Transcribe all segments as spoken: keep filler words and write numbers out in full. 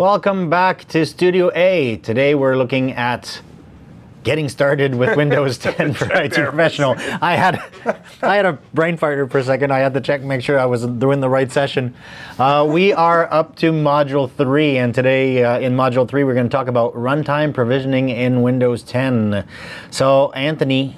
Welcome back to Studio A. Today we're looking at getting started with Windows ten for I T Professional. I had I had a brain fart for a second. I had to check, make sure I was doing the right session. Uh, we are up to Module three, and today uh, in Module three we're going to talk about runtime provisioning in Windows ten. So, Anthony,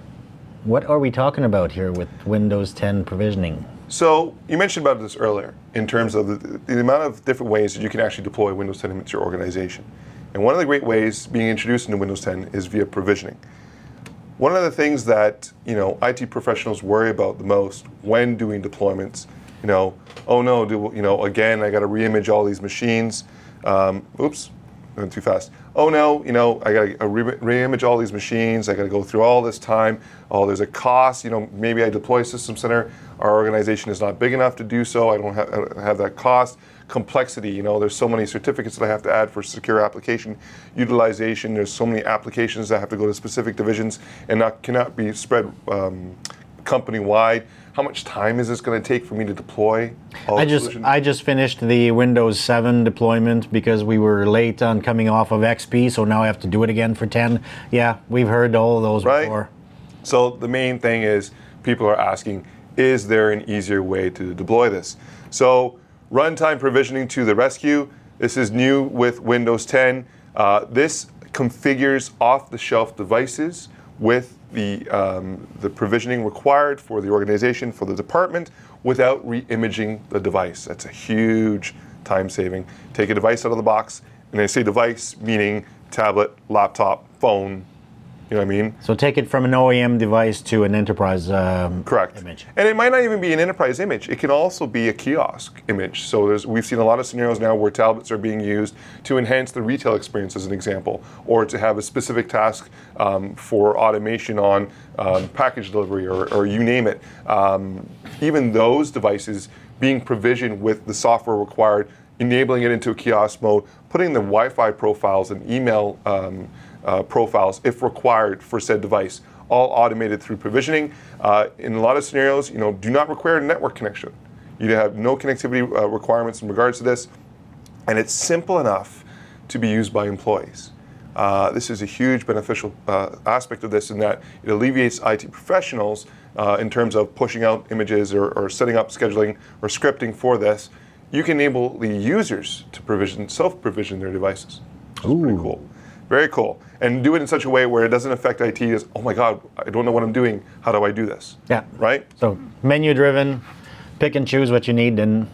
what are we talking about here with Windows ten provisioning? So you mentioned about this earlier in terms of the, the amount of different ways that you can actually deploy Windows ten into your organization. And one of the great ways being introduced into Windows ten is via provisioning. One of the things that you know I T professionals worry about the most when doing deployments, you know, oh no, do, you know, again I got to reimage all these machines. Um, oops, went too fast. Oh no, you know, I got to re-image all these machines. I got to go through all this time. Oh, there's a cost. You know, maybe I deploy System Center. Our organization is not big enough to do so. I don't have, have that cost. Complexity. You know, there's so many certificates that I have to add for secure application utilization. There's so many applications that have to go to specific divisions and not cannot be spread um, company-wide. How much time is this going to take for me to deploy all I the just solutions? I just finished the Windows seven deployment because we were late on coming off of X P, so now I have to do it again for ten. Yeah, we've heard all of those right? before. So the main thing is people are asking, is there an easier way to deploy this? So runtime provisioning to the rescue. This is new with Windows ten. Uh, this configures off-the-shelf devices with the, um, the provisioning required for the organization, for the department, without re-imaging the device. That's a huge time saving. Take a device out of the box, and I say device meaning tablet, laptop, phone, you know what I mean? So take it from an O E M device to an enterprise um, Correct. image. And it might not even be an enterprise image. It can also be a kiosk image. So there's, we've seen a lot of scenarios now where tablets are being used to enhance the retail experience, as an example, or to have a specific task um, for automation on um, package delivery, or, or you name it. Um, even those devices being provisioned with the software required, enabling it into a kiosk mode, putting the Wi-Fi profiles and email um, Uh, profiles, if required, for said device, all automated through provisioning. Uh, in a lot of scenarios, you know, do not require a network connection. You have no connectivity uh, requirements in regards to this, and it's simple enough to be used by employees. Uh, this is a huge beneficial uh, aspect of this, in that it alleviates I T professionals uh, in terms of pushing out images, or, or setting up scheduling or scripting for this. You can enable the users to provision, self-provision their devices, which is pretty cool. Very cool. And do it in such a way where it doesn't affect I T as, oh my God, I don't know what I'm doing. How do I do this? Yeah. Right? So menu driven, pick and choose what you need, and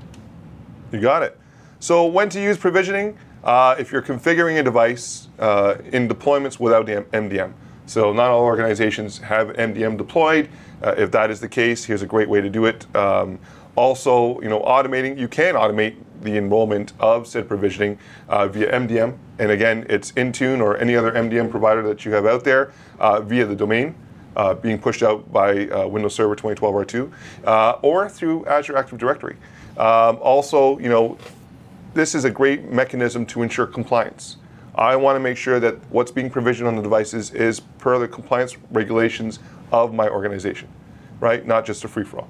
you got it. So when to use provisioning? Uh, if you're configuring a device uh, in deployments without M D M. So not all organizations have M D M deployed. Uh, if that is the case, here's a great way to do it. Um, also, you know, automating, you can automate the enrollment of said provisioning uh, via M D M. And again, it's Intune or any other M D M provider that you have out there uh, via the domain, uh, being pushed out by uh, Windows Server twenty twelve R two, uh, or through Azure Active Directory. Um, also, you know, this is a great mechanism to ensure compliance. I want to make sure that what's being provisioned on the devices is per the compliance regulations of my organization, right? Not just a free-for-all.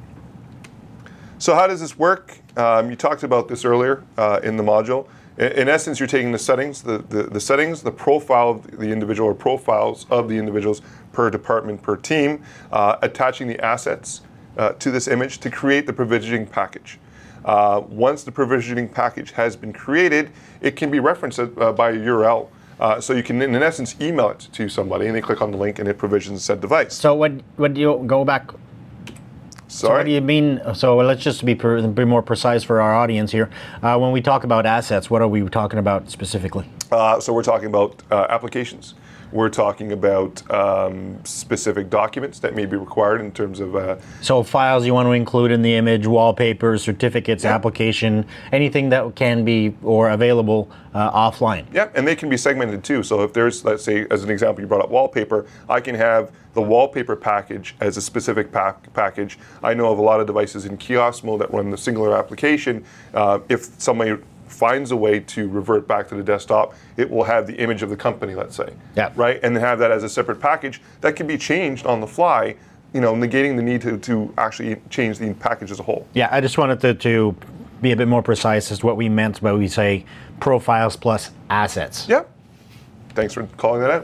So how does this work? Um, you talked about this earlier uh, in the module. In, in essence, you're taking the settings, the, the, the settings, the profile of the individual, or profiles of the individuals per department, per team, uh, attaching the assets uh, to this image to create the provisioning package. Uh, once the provisioning package has been created, it can be referenced uh, by a U R L. Uh, so you can, in essence, email it to somebody, and they click on the link, and it provisions said device. So what? What do you go back? Sorry? So what do you mean? So let's just be, per, be more precise for our audience here. Uh, when we talk about assets, what are we talking about specifically? Uh, so we're talking about uh, applications. We're talking about um, specific documents that may be required in terms of... Uh, so files you want to include in the image, wallpapers, certificates, yeah. application, anything that can be or available uh, offline. Yeah, and they can be segmented too. So if there's, let's say, as an example, you brought up wallpaper, I can have the wallpaper package as a specific pack package. I know of a lot of devices in kiosk mode that run the singular application. Uh, if somebody finds a way to revert back to the desktop, it will have the image of the company, let's say, yeah. right? And have that as a separate package that can be changed on the fly, you know, negating the need to, to actually change the package as a whole. Yeah, I just wanted to, to be a bit more precise as to what we meant by we say profiles plus assets. Yeah. Thanks for calling that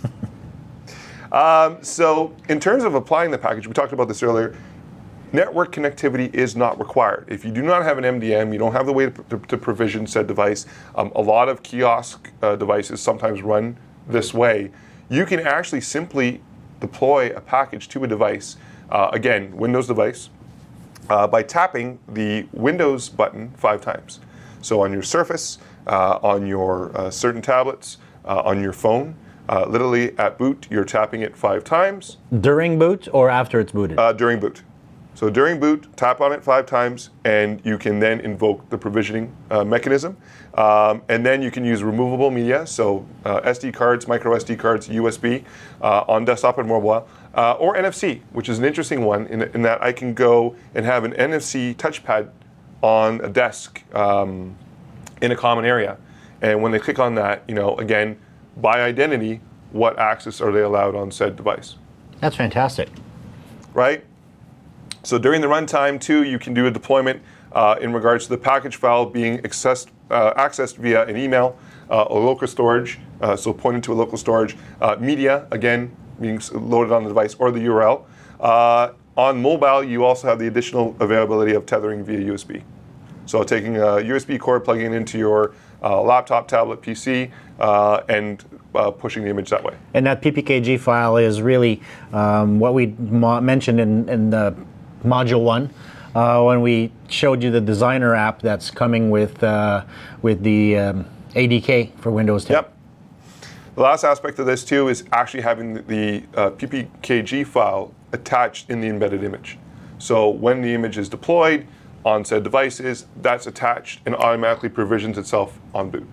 out. um, so in terms of applying the package, we talked about this earlier, network connectivity is not required. If you do not have an M D M, you don't have the way to, to, to provision said device. Um, a lot of kiosk uh, devices sometimes run this way. You can actually simply deploy a package to a device, uh, again, Windows device, uh, by tapping the Windows button five times. So on your Surface, uh, on your uh, certain tablets, uh, on your phone, uh, literally at boot, you're tapping it five times. During boot or after it's booted? Uh, during boot. So during boot, tap on it five times, and you can then invoke the provisioning uh, mechanism. Um, and then you can use removable media, so uh, S D cards, micro S D cards, U S B, uh, on desktop and mobile, uh, or N F C, which is an interesting one in, in that I can go and have an N F C touchpad on a desk um, in a common area. And when they click on that, you know, again, by identity, what access are they allowed on said device? That's fantastic. Right? So during the runtime, too, you can do a deployment uh, in regards to the package file being accessed, uh, accessed via an email, uh, a local storage, uh, so pointed to a local storage, uh, media, again, being loaded on the device, or the U R L. Uh, on mobile, you also have the additional availability of tethering via U S B. So taking a U S B cord, plugging it into your uh, laptop, tablet, P C, uh, and uh, pushing the image that way. And that P P K G file is really um, what we mo- mentioned in, in the module one, uh, when we showed you the designer app that's coming with uh, with the um, A D K for Windows ten. Yep. The last aspect of this too is actually having the, the uh, P P K G file attached in the embedded image. So when the image is deployed on said devices, that's attached and automatically provisions itself on boot.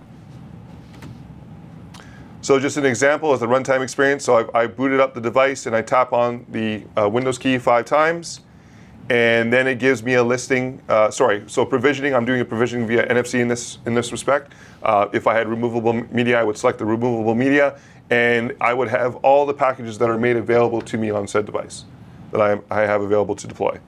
So just an example is the runtime experience. So I, I booted up the device and I tap on the uh, Windows key five times. And then it gives me a listing, uh, sorry, so provisioning, I'm doing a provisioning via N F C in this in this respect. Uh, if I had removable media, I would select the removable media, and I would have all the packages that are made available to me on said device that I, I have available to deploy.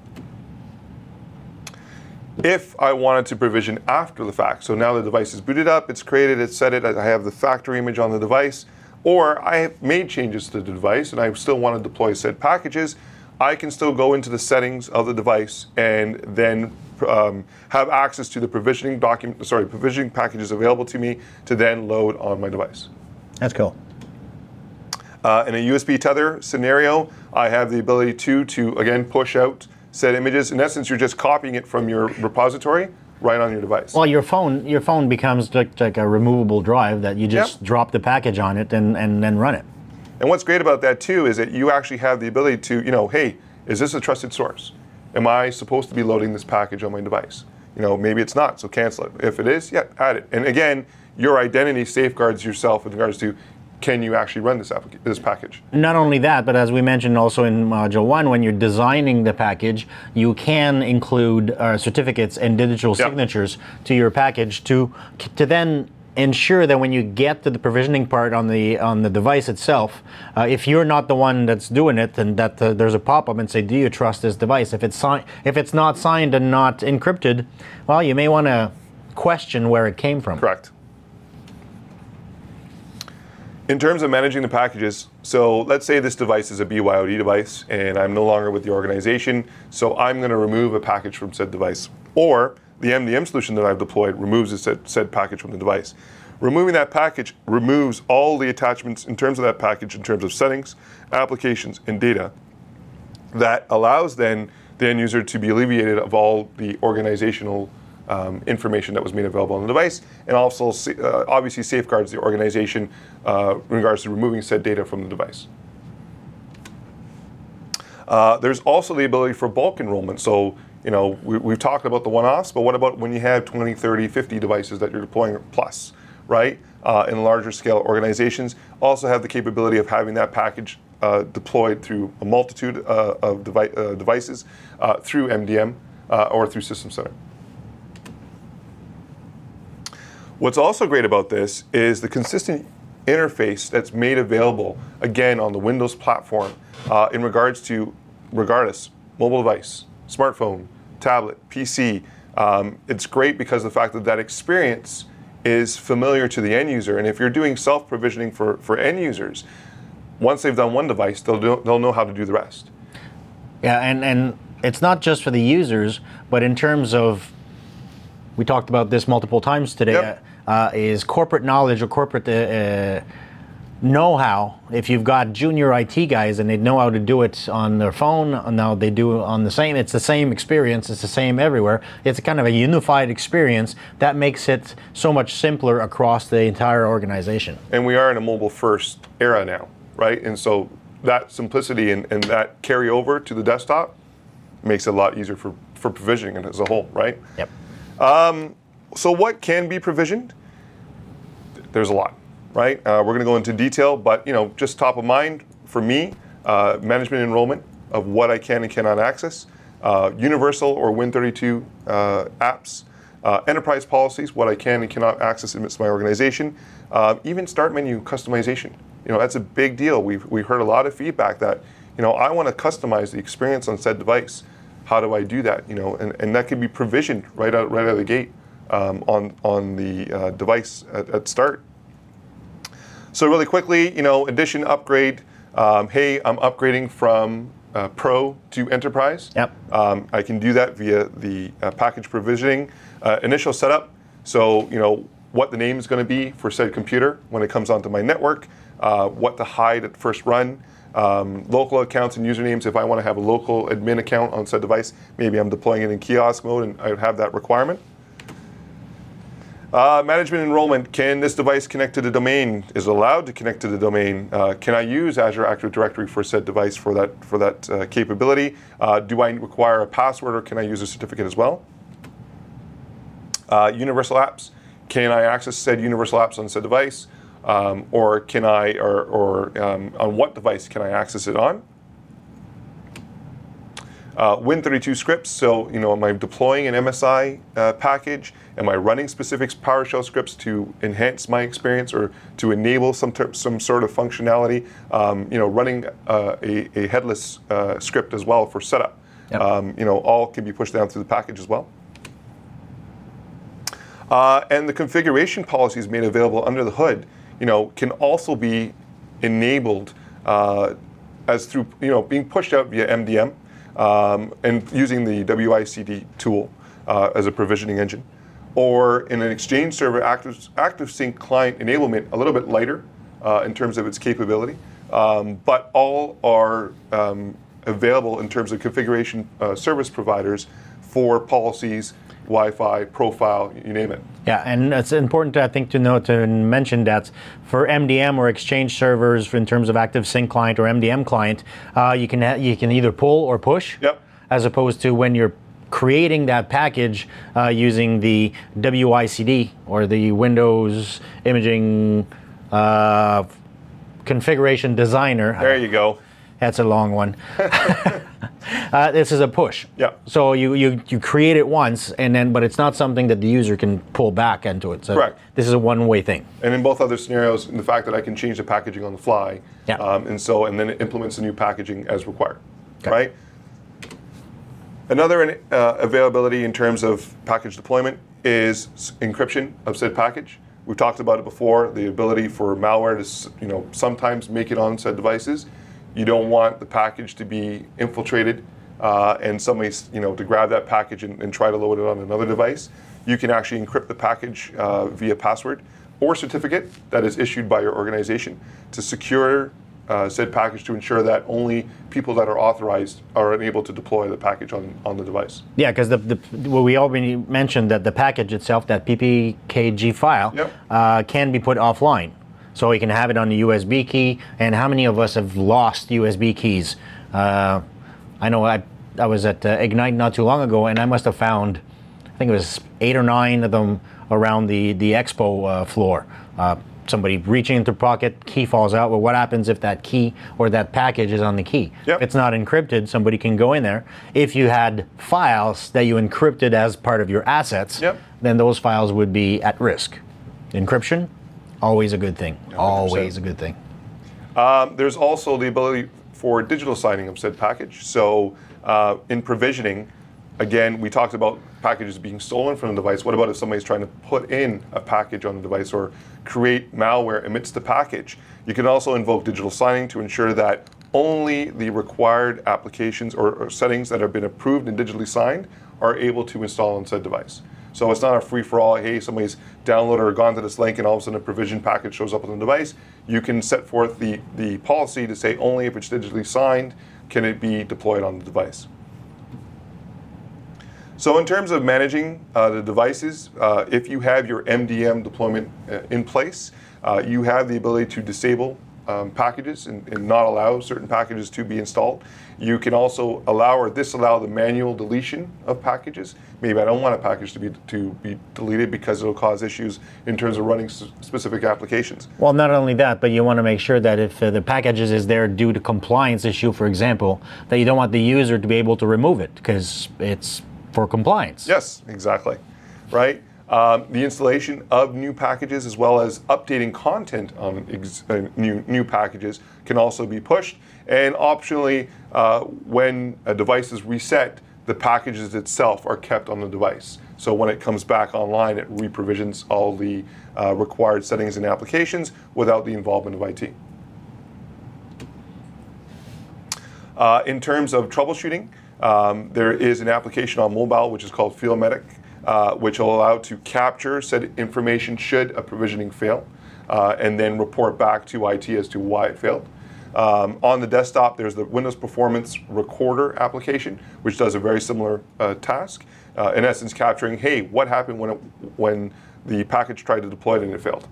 If I wanted to provision after the fact, so now the device is booted up, it's created, it's set it, I have the factory image on the device, or I have made changes to the device and I still want to deploy said packages, I can still go into the settings of the device and then um, have access to the provisioning document, sorry, provisioning packages available to me to then load on my device. That's cool. Uh, in a U S B tether scenario, I have the ability to, to again, push out said images. In essence, you're just copying it from your repository right on your device. Well, your phone your phone becomes like, like a removable drive that you just Yep. drop the package on it and, and then run it. And what's great about that too is that you actually have the ability to, you know, hey, is this a trusted source? Am I supposed to be loading this package on my device? You know, maybe it's not, so cancel it. If it is, yeah, add it. And again, your identity safeguards yourself in regards to, can you actually run this applica- this package? Not only that, but as we mentioned also in module one, when you're designing the package, you can include uh, certificates and digital Yep. signatures to your package to to then ensure that when you get to the provisioning part on the on the device itself, uh, if you're not the one that's doing it, then that uh, there's a pop-up and say, "Do you trust this device?" If it's si- if it's not signed and not encrypted, well, you may want to question where it came from. Correct. In terms of managing the packages, so let's say this device is a B Y O D device and I'm no longer with the organization, so I'm going to remove a package from said device. Or the M D M solution that I've deployed removes a said, said package from the device. Removing that package removes all the attachments in terms of that package, in terms of settings, applications, and data, that allows then the end user to be alleviated of all the organizational um, information that was made available on the device, and also uh, obviously safeguards the organization uh, in regards to removing said data from the device. Uh, there's also the ability for bulk enrollment. So, you know, we, we've talked about the one-offs, but what about when you have twenty, thirty, fifty devices that you're deploying plus, right? Uh, in larger scale organizations, also have the capability of having that package uh, deployed through a multitude uh, of devi- uh, devices uh, through M D M uh, or through System Center. What's also great about this is the consistent interface that's made available, again, on the Windows platform uh, in regards to, regardless, mobile device, smartphone, tablet, P C, Um, it's great because of the fact that that experience is familiar to the end user. And if you're doing self-provisioning for, for end users, once they've done one device, they'll, do, they'll know how to do the rest. Yeah, and, and it's not just for the users, but in terms of, we talked about this multiple times today, Yep. uh, is corporate knowledge or corporate uh, know-how. If you've got junior I T guys and they know how to do it on their phone, now they do it on the same, it's the same experience, it's the same everywhere. It's a kind of a unified experience that makes it so much simpler across the entire organization. And we are in a mobile-first era now, right? And so that simplicity and, and that carryover to the desktop makes it a lot easier for, for provisioning as a whole, right? Yep. Um, so what can be provisioned? There's a lot, right? Uh, we're going to go into detail, but you know, just top of mind for me, uh, management enrollment of what I can and cannot access, uh, universal or Win thirty-two uh, apps, uh, enterprise policies, what I can and cannot access amidst my organization, uh, even start menu customization. You know, that's a big deal. We've we heard a lot of feedback that, you know, I want to customize the experience on said device. How do I do that? You know, and, and that can be provisioned right out right out of the gate um, on on the uh, device at, at start. So really quickly, you know, addition, upgrade. Um, hey, I'm upgrading from uh, Pro to Enterprise. Yep. Um, I can do that via the uh, package provisioning. Uh, initial setup. So you know what the name is going to be for said computer when it comes onto my network. Uh, what to hide at first run. Um, local accounts and usernames. If I want to have a local admin account on said device, maybe I'm deploying it in kiosk mode and I would have that requirement. Uh, management enrollment. Can this device connect to the domain? Is it allowed to connect to the domain? Uh, can I use Azure Active Directory for said device for that for that uh, capability? Uh, do I require a password or can I use a certificate as well? Uh, universal apps. Can I access said universal apps on said device? Um, or can I, or, or um, on what device can I access it on? Uh, Win thirty-two scripts, so you know, am I deploying an M S I uh, package? Am I running specific PowerShell scripts to enhance my experience or to enable some ter- some sort of functionality? Um, you know, running uh, a, a headless uh, script as well for setup. Yep. Um, you know, all can be pushed down through the package as well. Uh, and the configuration policies made available under the hood, you know, can also be enabled uh, as through, you know, being pushed out via M D M um, and using the W I C D tool uh, as a provisioning engine. Or in an Exchange Server Active, Active Sync client enablement, a little bit lighter uh, in terms of its capability, um, but all are um, available in terms of configuration uh, service providers for policies, Wi-Fi, profile, you name it. Yeah, and it's important, I think, to note to mention that for M D M or Exchange servers, in terms of Active Sync client or M D M client, uh, you can ha- you can either pull or push, Yep. as opposed to when you're creating that package uh, using the W I C D or the Windows Imaging uh, Configuration Designer. There you go. That's a long one. uh, this is a push. Yeah. So you, you you create it once, and then, but it's not something that the user can pull back into it. So Correct. This is a one-way thing. And in both other scenarios, the fact that I can change the packaging on the fly, Yeah. um, and so and then it implements the new packaging as required, Okay. right? Another uh, availability in terms of package deployment is s- encryption of said package. We've talked about it before, the ability for malware to s- you know sometimes make it on said devices. You don't want the package to be infiltrated uh, and somebody you know to grab that package and, and try to load it on another device. You can actually encrypt the package uh, via password or certificate that is issued by your organization to secure uh, said package to ensure that only people that are authorized are able to deploy the package on, on the device. Yeah, because the, the well, we already mentioned that the package itself, that P P K G file, Yep. uh, can be put offline. So you can have it on the U S B key. And how many of us have lost U S B keys? Uh, I know I, I was at uh, Ignite not too long ago, and I must have found, I think it was eight or nine of them around the, the expo uh, floor. Uh, somebody reaching into their pocket, key falls out. Well, what happens if that key or that package is on the key? Yep. If it's not encrypted, somebody can go in there. If you had files that you encrypted as part of your assets, Yep. then those files would be at risk. Encryption, always a good thing. one hundred percent. Always a good thing. Um, there's also the ability for digital signing of said package. So uh, in provisioning, again, we talked about packages being stolen from the device. What about if somebody's trying to put in a package on the device or create malware amidst the package? You can also invoke digital signing to ensure that only the required applications or, or settings that have been approved and digitally signed are able to install on said device. So it's not a free-for-all, hey, somebody's downloaded or gone to this link and all of a sudden a provision package shows up on the device. You can set forth the, the policy to say only if it's digitally signed can it be deployed on the device. So in terms of managing uh, the devices, uh, if you have your M D M deployment uh, in place, uh, you have the ability to disable um, packages and, and not allow certain packages to be installed. You can also allow or disallow the manual deletion of packages. Maybe I don't want a package to be to be deleted because it'll cause issues in terms of running s- specific applications. Well, not only that, but you want to make sure that if uh, the packages is there due to compliance issue, for example, that you don't want the user to be able to remove it because it's for compliance. Yes, exactly. Right? Um, the installation of new packages as well as updating content on ex- uh, new, new packages can also be pushed. And optionally, uh, when a device is reset, the packages itself are kept on the device. So when it comes back online, it reprovisions all the uh, required settings and applications without the involvement of I T. Uh, in terms of troubleshooting, um, there is an application on mobile which is called FieldMedic, uh, which will allow to capture said information should a provisioning fail, uh, and then report back to I T as to why it failed. Um, on the desktop, there's the Windows Performance Recorder application, which does a very similar uh, task, uh, in essence capturing, hey, what happened when, it, when the package tried to deploy it and it failed.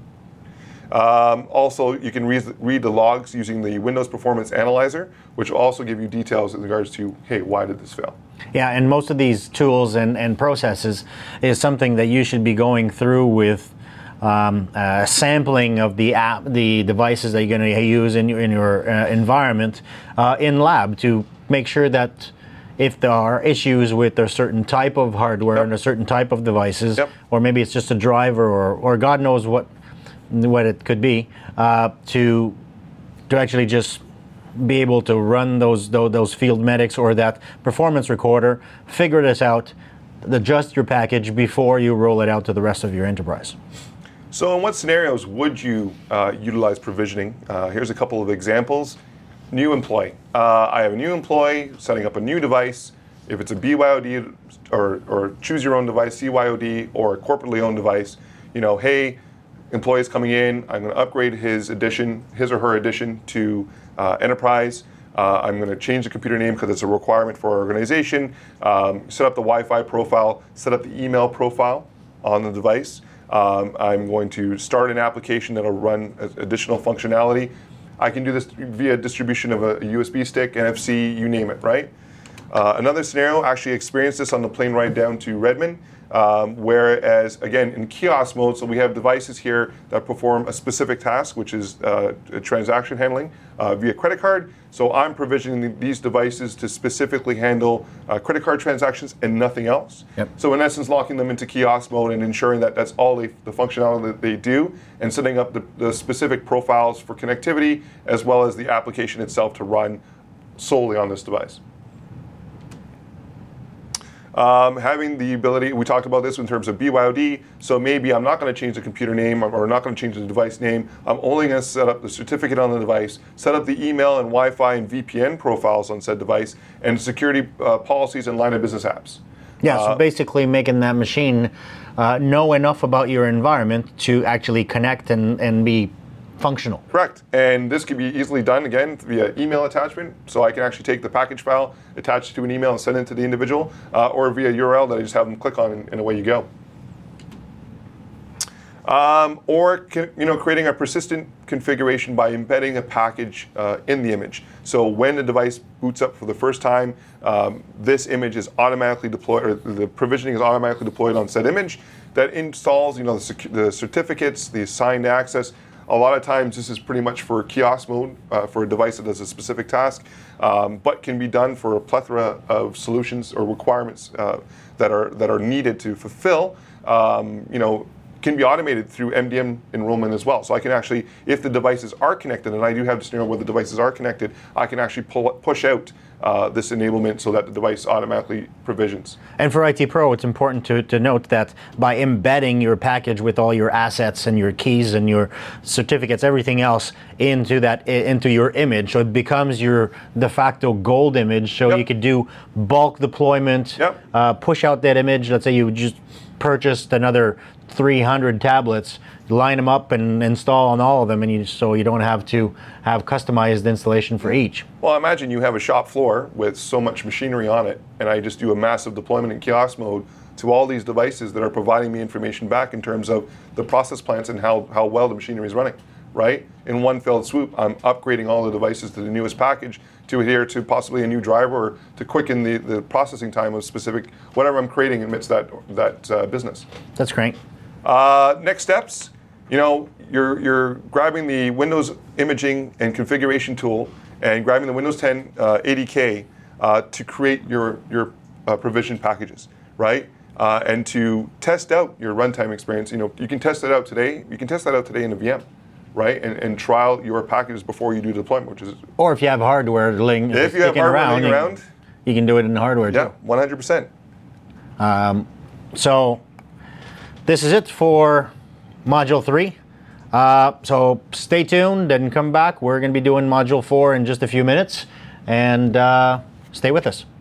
Um, also, you can read, read the logs using the Windows Performance Analyzer, which will also give you details in regards to, hey, why did this fail? Yeah, and most of these tools and, and processes is something that you should be going through with um, uh, sampling of the app, the devices that you're going to use in your, in your uh, environment uh, in lab to make sure that if there are issues with a certain type of hardware, yep, and a certain type of devices, yep, or maybe it's just a driver or, or God knows what what it could be, uh, to to actually just be able to run those, those those field medics or that performance recorder, figure this out, adjust your package before you roll it out to the rest of your enterprise. So in what scenarios would you uh, utilize provisioning? Uh, here's a couple of examples. New employee. Uh, I have a new employee setting up a new device. If it's a B Y O D or, or choose your own device, C Y O D, or a corporately owned device, you know, hey, employee's coming in, I'm going to upgrade his edition, his or her edition to uh, enterprise. Uh, I'm going to change the computer name because it's a requirement for our organization. Um, set up the Wi-Fi profile, set up the email profile on the device. Um, I'm going to start an application that'll run additional functionality. I can do this via distribution of a U S B stick, N F C, you name it, right? Uh, another scenario, actually experienced this on the plane ride down to Redmond. Um, whereas, again, in kiosk mode, so we have devices here that perform a specific task, which is uh, transaction handling uh, via credit card. So I'm provisioning these devices to specifically handle uh, credit card transactions and nothing else. Yep. So in essence, locking them into kiosk mode and ensuring that that's all they, the functionality that they do, and setting up the, the specific profiles for connectivity, as well as the application itself to run solely on this device. Um, having the ability, we talked about this in terms of B Y O D, so maybe I'm not going to change the computer name or not going to change the device name. I'm only going to set up the certificate on the device, set up the email and Wi-Fi and V P N profiles on said device, and security uh, policies and line of business apps. Yeah, so uh, basically making that machine uh, know enough about your environment to actually connect and, and be functional. Correct. And this can be easily done, again, via email attachment. So I can actually take the package file, attach it to an email, and send it to the individual, uh, or via U R L that I just have them click on, and, and away you go. Um, or can, you know, creating a persistent configuration by embedding a package uh, in the image. So when the device boots up for the first time, um, this image is automatically deployed, or the provisioning is automatically deployed on said image. That installs, you know, the, the certificates, the assigned access. A lot of times this is pretty much for kiosk mode uh, for a device that does a specific task, um, but can be done for a plethora of solutions or requirements uh, that are that are needed to fulfill. Um, you know, can be automated through M D M enrollment as well. So I can actually, if the devices are connected, and I do have a scenario where the devices are connected, I can actually pull, push out uh, this enablement so that the device automatically provisions. And for I T Pro, it's important to, to note that by embedding your package with all your assets and your keys and your certificates, everything else into that into your image, so it becomes your de facto gold image. So Yep. you could do bulk deployment, Yep. uh, push out that image. Let's say you just purchased another three hundred tablets, line them up and install on all of them, and you, so you don't have to have customized installation for each. Well, imagine you have a shop floor with so much machinery on it, and I just do a massive deployment in kiosk mode to all these devices that are providing me information back in terms of the process plants and how, how well the machinery is running, right? In one fell swoop, I'm upgrading all the devices to the newest package to adhere to possibly a new driver or to quicken the, the processing time of specific, whatever I'm creating amidst that, that uh, business. That's great. Uh, next steps, you know, you're, you're grabbing the Windows imaging and configuration tool and grabbing the Windows ten uh, A D K uh, to create your, your uh, provision packages, right? Uh, and to test out your runtime experience. You know, you can test it out today. You can test that out today in a V M, right? And, and trial your packages before you do deployment, which is... Or if you have hardware laying, If you have hardware around, laying you, around, you can do it in the hardware yeah, too. one hundred percent. So this is it for Module three. Uh, so stay tuned and come back. We're going to be doing Module four in just a few minutes. And uh, stay with us.